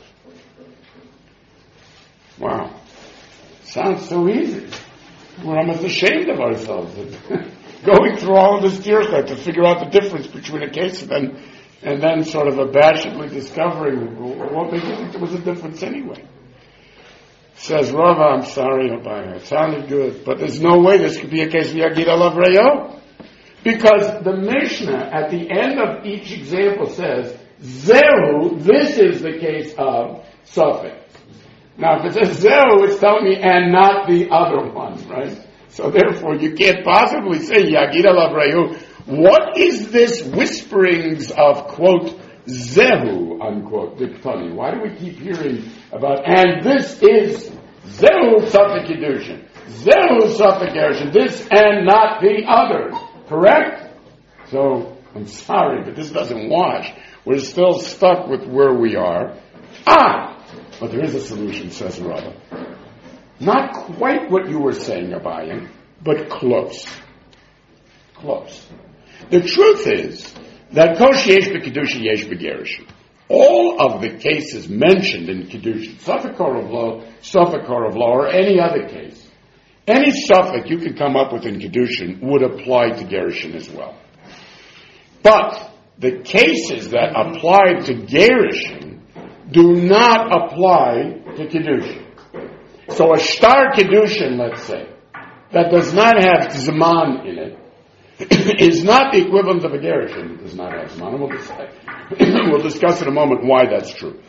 Wow. Sounds so easy. We're almost ashamed of ourselves. Going through all of this tircha to figure out the difference between a case and then, and then sort of abashedly discovering what makes you think there was a difference anyway. Says Rava, I'm sorry, it sounded good, but there's no way this could be a case of Yagid Alav Re'o. Because the Mishnah at the end of each example says, Zehu, this is the case of Suffolk. Now if it says Zehu, it's telling me, and not the other one, right? So therefore you can't possibly say Yagid Alav Re'o. What is this whisperings of, quote, Zehu, unquote, Diktani? Why do we keep hearing about, and this is Zehu Safek Kedushin, Zehu Safek Gerushin, this and not the other, correct? So, I'm sorry, but this doesn't wash. We're still stuck with where we are. Ah! But there is a solution, says Rava. Not quite what you were saying, Abayim, but close. Close. The truth is that Kosh Yesh B'Kedushin Yesh B'Gerushin. All of the cases mentioned in Kedushin, Safakar of Law, Safakar of Law, or any other case, any suffix you could come up with in Kedushin would apply to Gerushin as well. But the cases that apply to Gerushin do not apply to Kedushin. So a star Kedushin, let's say, that does not have Zman in it, is not the equivalent of a Gerushin. It does not have Zman. And we'll discuss, we'll discuss in a moment why that's true.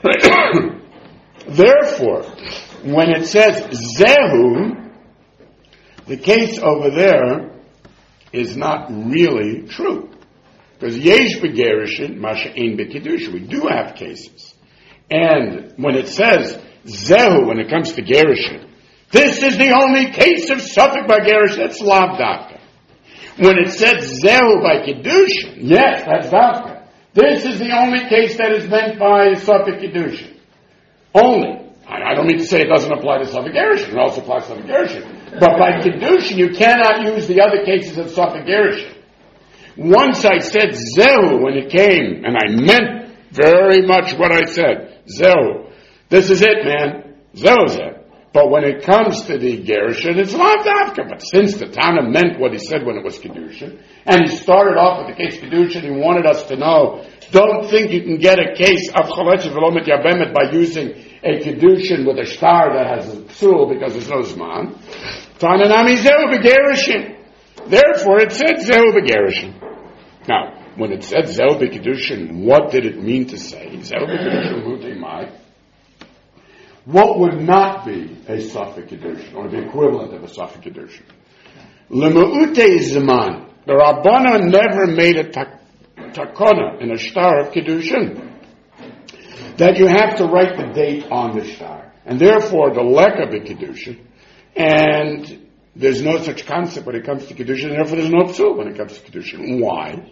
Therefore, when it says Zehu, the case over there is not really true. Because Yesh B'Gerushin, Masha Ein B'Kedushin. We do have cases. And when it says Zehu, when it comes to Gerushin, this is the only case of Suffolk by Gerushin, that's Lav Dafka. When it said Zehu by Kedushin, yes, that's Dafka. This is the only case that is meant by Suffolk Kedushin. Only. I don't mean to say it doesn't apply to Suffolk Gerushin, it also applies to Suffolk Gerushin. But by Kedushin, you cannot use the other cases of Suffolk Gerushin. Once I said Zehu when it came, and I meant very much what I said, Zehu. This is it, man. Zehu's it. But when it comes to the Gerushin, it's Lav Dafka. But since the Tana meant what he said when it was Kedushin, and he started off with the case Kedushin, he wanted us to know, don't think you can get a case of Choletz V'Lomet Yabemet by using a Kedushin with a star that has a psul because there's no Zman. Tana Nami Zehu B'Gerushin. Therefore it said Zehu B'Gerushin. Now, when it said Zehu B'Kedushin, what did it mean to say? Zehu B'Kedushin Mutei Mai. What would not be a Safek Kedushin, or the equivalent of a Safek Kedushin? L'me'utei Zman. The Rabbana never made a tak- takona in a star of Kedushin that you have to write the date on the star. And therefore, the Leka B'Kedushin, and there's no such concept when it comes to Kedushin, and therefore there's no psul when it comes to Kedushin. Why?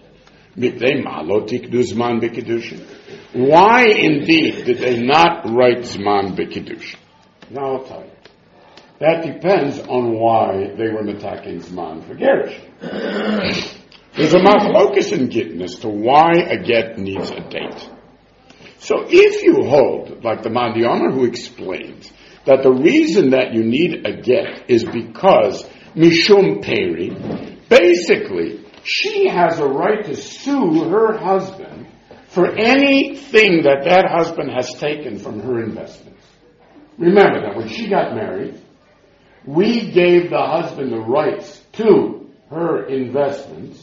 Why indeed did they not write Zman B'Kedushin? Now I'll tell you. That depends on why they were metaking Zman for Gerushin. There's a machlokus in Gittin as to why a get needs a date. So if you hold, like the Mandi Omer who explains, that that the reason that you need a get is because Mishum Peri, basically, she has a right to sue her husband for anything that that husband has taken from her investments. Remember that when she got married, we gave the husband the rights to her investments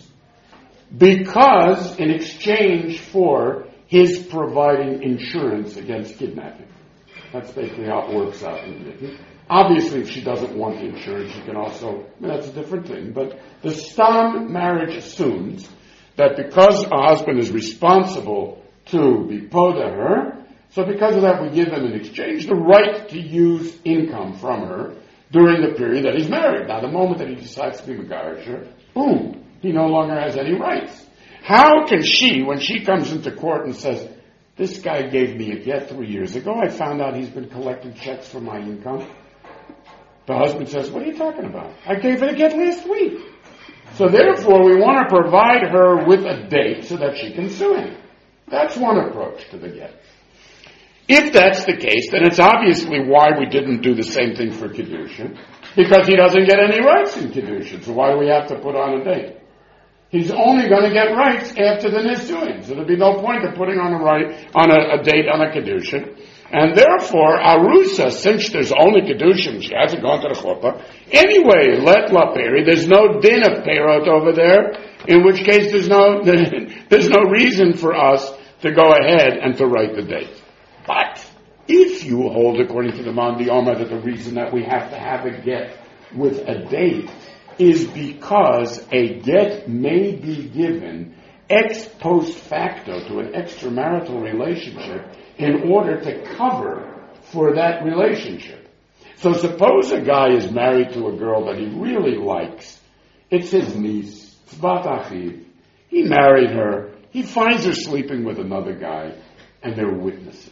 because in exchange for his providing insurance against kidnapping. That's basically how it works out in the Obviously, if she doesn't want the insurance, she can also, I mean, that's a different thing. But the Stam marriage assumes that because a husband is responsible to be po to her, so because of that we give him in exchange the right to use income from her during the period that he's married. Now, the moment that he decides to be Megarisher, boom, he no longer has any rights. How can she, when she comes into court and says, this guy gave me a get three years ago, I found out he's been collecting checks for my income. The husband says, what are you talking about? I gave it a get last week. So therefore, we want to provide her with a date so that she can sue him. That's one approach to the get. If that's the case, then it's obviously why we didn't do the same thing for Kedushin, because he doesn't get any rights in Kedushin. So why do we have to put on a date? He's only going to get rights after the Nisuin. So there'd be no point of putting on a right on a, a date on a Kedushin. And therefore, Arusa, since there's only Kedushin, she hasn't gone to the Chuppah, anyway, let La Peri, there's no din of Perot over there, in which case there's no, there's no reason for us to go ahead and to write the date. But if you hold, according to the Mandi Omer, that the reason that we have to have a get with a date is because a get may be given ex post facto to an extramarital relationship in order to cover for that relationship. So suppose a guy is married to a girl that he really likes. It's his niece. It's Bat Achiv. He married her. He finds her sleeping with another guy, and they're witnesses.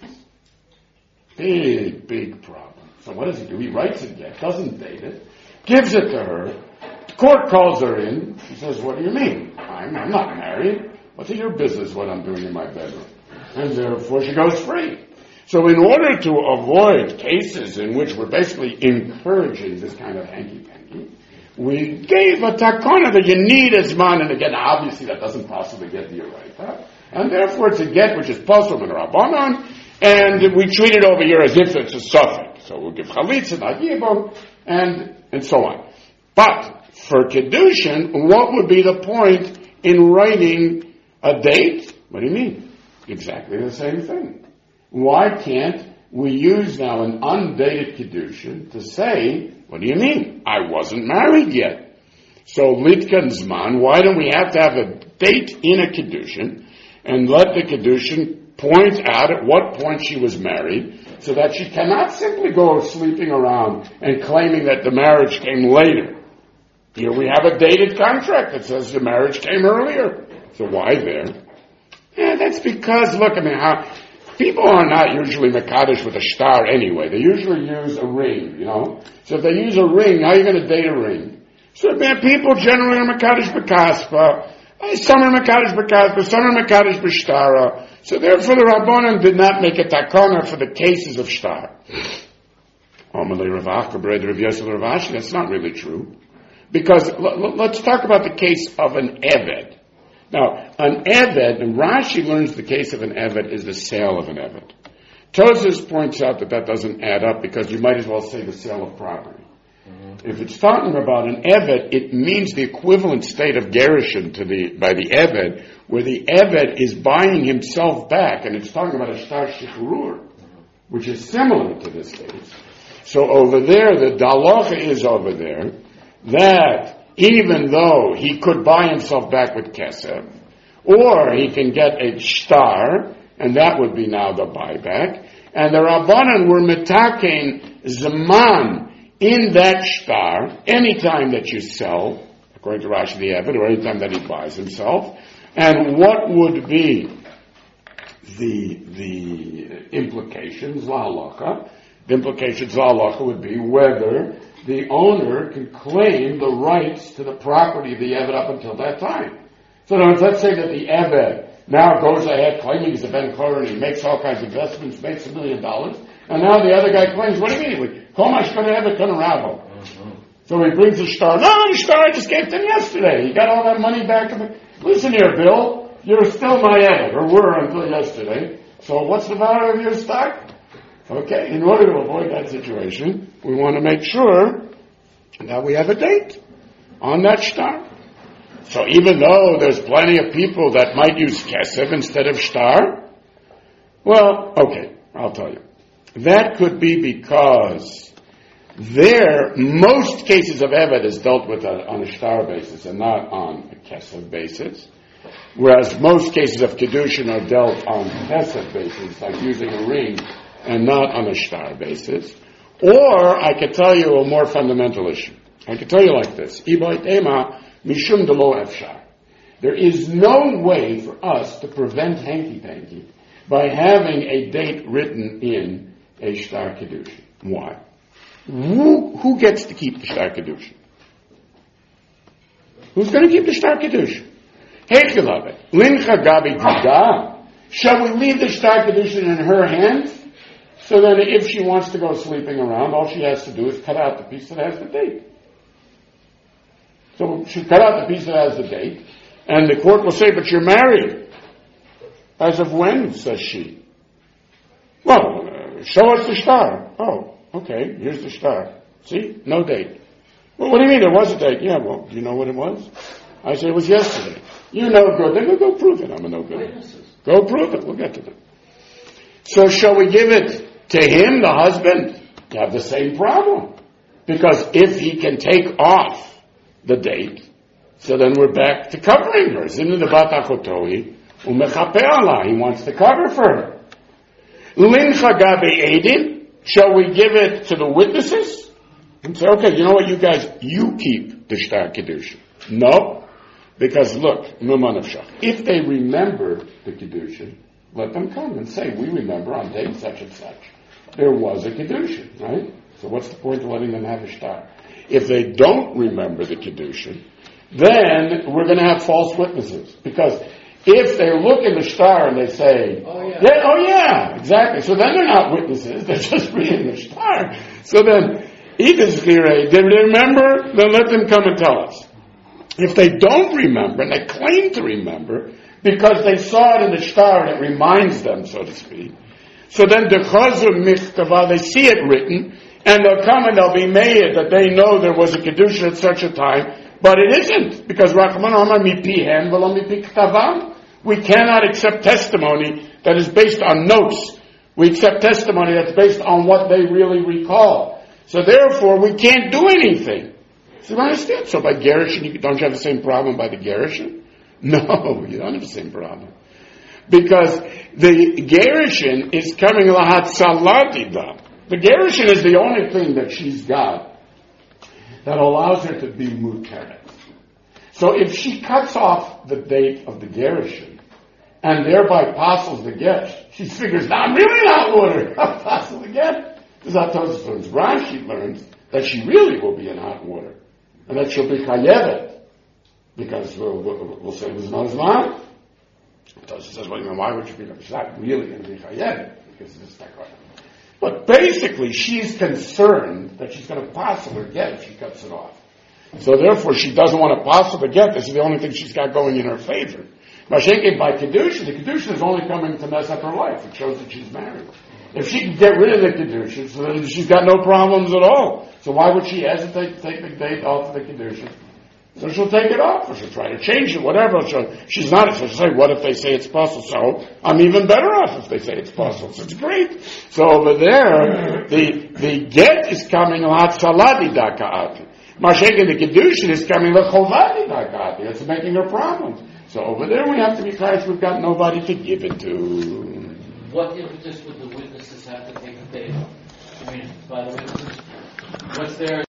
Big, big problem. So what does he do? He writes it get, doesn't date it, gives it to her. The court calls her in. She says, what do you mean? I'm, I'm not married. What's it your business what I'm doing in my bedroom? And therefore she goes free. So in order to avoid cases in which we're basically encouraging this kind of hanky-panky, we gave a takana that you need as man, and again, obviously that doesn't possibly get the right, huh? And therefore it's a get which is posum and rabbanon, and we treat it over here as if it's a suffix. So we'll give chalitza, not yibum, and, and so on. But for Kedushin, what would be the point in writing a date? What do you mean? Exactly the same thing. Why can't we use now an undated Kedushin to say, what do you mean? I wasn't married yet. So Litkan Zman, why don't we have to have a date in a Kedushin and let the Kedushin point out at what point she was married so that she cannot simply go sleeping around and claiming that the marriage came later. Here we have a dated contract that says the marriage came earlier. So why there? Yeah, that's because, look, I mean, how, people are not usually Mekadosh with a star anyway. They usually use a ring, you know. So if they use a ring, how are you going to date a ring? So man, people generally are Mekadosh b'kaspa. Some are Mekadosh b'kaspa, some are Mekadosh b'shtara. So therefore the Rabbanan did not make a takana for the cases of shtar. That's not really true. Because l- l- let's talk about the case of an Eved. Now, an Eved, and Rashi learns the case of an Eved is the sale of an Eved. Tosas points out that that doesn't add up because you might as well say the sale of property. Mm-hmm. If it's talking about an Eved, it means the equivalent state of Gerushin to the, by the Eved, where the Eved is buying himself back, and it's talking about a Shtar Shichrur, which is similar to this case. So over there, the Dalacha is over there, that even though he could buy himself back with kesef, or he can get a shtar, and that would be now the buyback, and the Rabbanan were metakein zman in that shtar, anytime that you sell, according to Rashi the Eved, or anytime that he buys himself, and what would be the, the implications, la halacha? The implications, la halacha, would be whether the owner can claim the rights to the property of the Eved up until that time. So now, let's say that the Eved now goes ahead claiming he's a Ben Chor and he makes all kinds of investments, makes a million dollars, And now the other guy claims, what do you mean? Komash going to have a Kanarabo. So he brings the star. No, the star I just gave to him yesterday. He got all that money back. Listen here, Bill. You're still my editor, or were until yesterday. So what's the value of your stock? Okay, in order to avoid that situation, we want to make sure that we have a date on that star. So even though there's plenty of people that might use kesef instead of star, well, okay, I'll tell you. That could be because there, most cases of Evet is dealt with a, on a star basis and not on a kesef basis. Whereas most cases of Kedushin are dealt on kesef basis, like using a ring, and not on a star basis. Or I could tell you a more fundamental issue. I could tell you like this. Mishum delo efshar. There is no way for us to prevent hanky-panky by having a date written in a star Kedushin. Why? Who, who gets to keep the star Kedushin? Who's going to keep the star Kedushin? Heichelavet. Lincha gabi dida. Shall we leave the star Kedushin in her hands? So then if she wants to go sleeping around, all she has to do is cut out the piece that has the date. So she cut out the piece that has the date, and the court will say, but you're married. As of when, says she. Well, uh, show us the star. Oh, okay, here's the star. See? No date. Well, what do you mean there was a date? Yeah, well, do you know what it was? I say it was yesterday. You know good. Then we'll go prove it. I'm a no good. Go prove it. We'll get to them. So shall we give it to him, the husband? You have the same problem. Because if he can take off the date, so then we're back to covering her. Zinu de bat achotoi umechape Allah. He wants to cover for her. Lincha gabe edim. Shall we give it to the witnesses? And say, okay, you know what, you guys, you keep the shtar kedusha. No. Because look, numan of shach. If they remember the kedusha, let them come and say, we remember on date such and such. There was a kedusha, right? So what's the point of letting them have a shtar? If they don't remember the kedusha, then we're going to have false witnesses. Because if they look in the shtar and they say, oh yeah. yeah, oh yeah, exactly. So then they're not witnesses, they're just reading the shtar. So then, either did they remember? Then let them come and tell us. If they don't remember, and they claim to remember, because they saw it in the shtar and it reminds them, so to speak, so then the chazur michtava, they see it written, and they'll come and they'll be made that they know there was a kedusha at such a time, but it isn't, because Rachman Amar mipihen v'lo mipi ktavam. We cannot accept testimony that is based on notes. We accept testimony that's based on what they really recall. So therefore, we can't do anything. So you understand? So by Gerushin, you, don't you have the same problem by the Gerushin? No, you don't have the same problem. Because the Gerushin is coming lahat saladida. The Gerushin is the only thing that she's got that allows her to be muteret. So if she cuts off the date of the Gerushin, and thereby apostles the get, she figures, now I'm really not water. Apostle the get. This is how Tosfos learns. Rashi learns that she really will be in hot water. And that she'll be chayevet. Because we'll, we'll, we'll say there's no zman. Tosfos says, well, you know, why would she be? She's not really going to be chayevet. Because it's takar. But basically, she's concerned that she's going to apostle her get if she cuts it off. So therefore, she doesn't want to apostle the get. This is the only thing she's got going in her favor. Mashenke by Kedusha, the Kedusha is only coming to mess up her life. It shows that she's married. If she can get rid of the Kedusha, so then she's got no problems at all. So why would she hesitate to take the date off of the Kedusha? So she'll take it off, or she'll try to change it, whatever. So she's not, so she'll say, what if they say it's possible? So I'm even better off if they say it's possible. So it's great. So over there, the, the get is coming lat saladi dakaati. Mashenke, the Kedusha is coming lechovadi dakaati. It's making her problems. So over there we have to be Christ, we've got nobody to give it to. What impetus would the witnesses have to take the date? I mean, by the witnesses, what's their